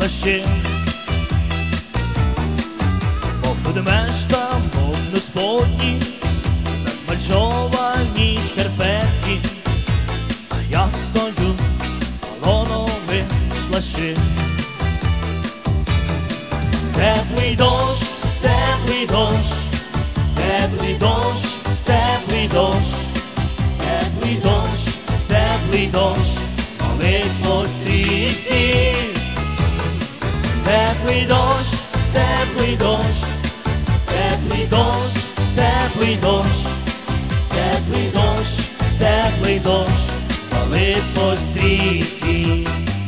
плащем. Мов будмешта, мов не сподні, засмальчовані шкарпетки, а я стою балоновим плащем. Теплий дощ, теплий дощ, теплий дощ, теплий дощ, теплий дощ, теплий дощ, палить по стрічці. Теплий дощ, теплий дощ, теплий дощ, теплий дощ, теплий дощ, теплий дощ, палить по стрічці.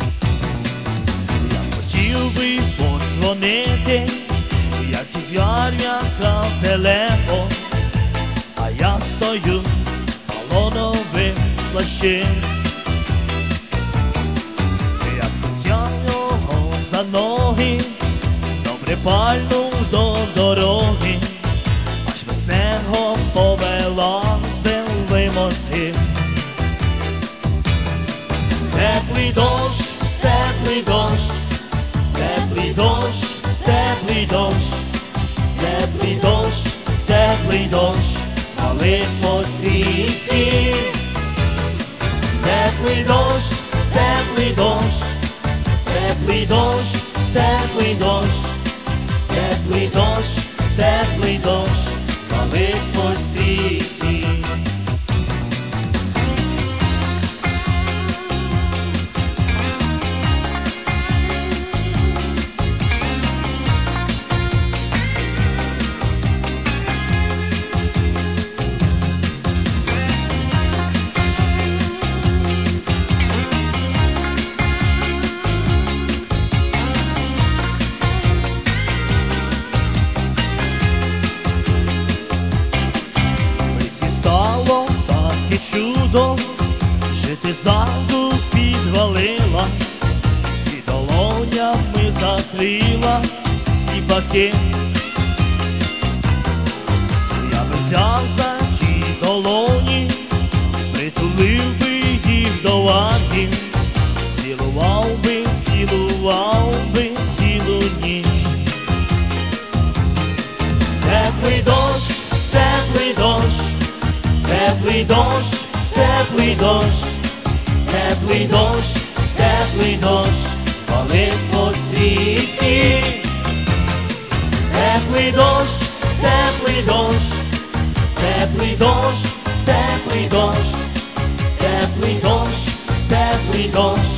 Я хотів би подзвонити, як із ярмарка в телефон, а я стою балоновим плащем. Як взяв його за ноги, добре пальнув до дороги, аж ми снегом повилазили мозги. Теплий дощ, теплий дощ, теплий дощ, теплий дощ, теплий дощ, теплий дощ, палить по стрічці. Теплий дощ, теплий дощ, теплий дощ, теплий дощ, теплий дощ, теплий дощ, палить по стрічці. Чудо, жити ззаду підвалила, і долонями закрила сніпаки. Я би взяв за ті долоні, притулив би їх до ванни, цілував би цілу ніч. Теплий дощ, теплий дощ, теплий дощ, теплий дощ, теплий дощ, теплий дощ, палить по стрічці. Теплий дощ, теплий дощ, теплий дощ, теплий дощ, теплий дощ, теплий дощ,